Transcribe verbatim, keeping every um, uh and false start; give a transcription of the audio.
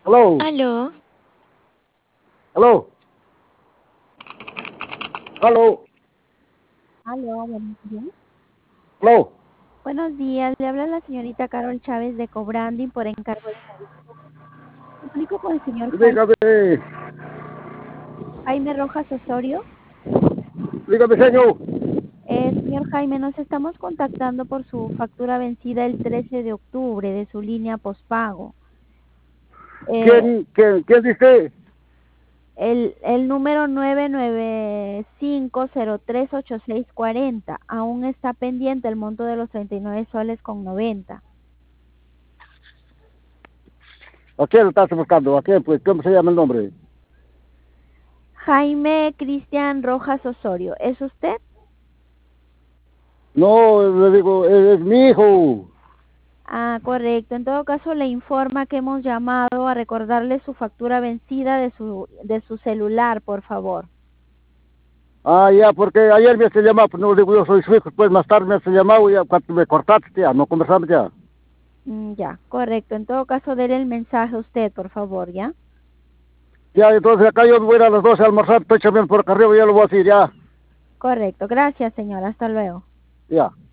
Hello. Aló. Hello. Hello. Aló, buenos días. Hello. Buenos días, le habla la señorita Carol Chávez de Cobranding por encargo de Mauricio. Me comunico con el señor Jaime, Dígame, Jaime Rojas Osorio. dígame, señor. Eh, señor Jaime, nos estamos contactando por su factura vencida el trece de octubre de su línea postpago. Eh, ¿Quién, quién, quién dice? el, el número nueve nueve cinco cero tres ocho seis cuatro cero aún está pendiente el monto de los treinta y nueve soles con noventa. ¿A quién estás buscando? ¿A quién, pues? ¿Cómo se llama el nombre? Jaime Cristian Rojas Osorio, ¿es usted? No, le digo, es, es mi hijo. Ah, correcto. En todo caso, le informa que hemos llamado a recordarle su factura vencida de su de su celular, por favor. Ah, ya, porque ayer me has llamado, pues no digo, yo soy su hijo, pues más tarde me has llamado y ya, cuando me cortaste, ya, no conversamos ya. Mm, ya, correcto. En todo caso, dele el mensaje a usted, por favor, ¿ya? Ya, entonces acá yo me voy a ir a las doce a almorzar, estoy chambeando por acá arriba, ya lo voy a decir, ya, Correcto. Gracias, señora. Hasta luego. ya.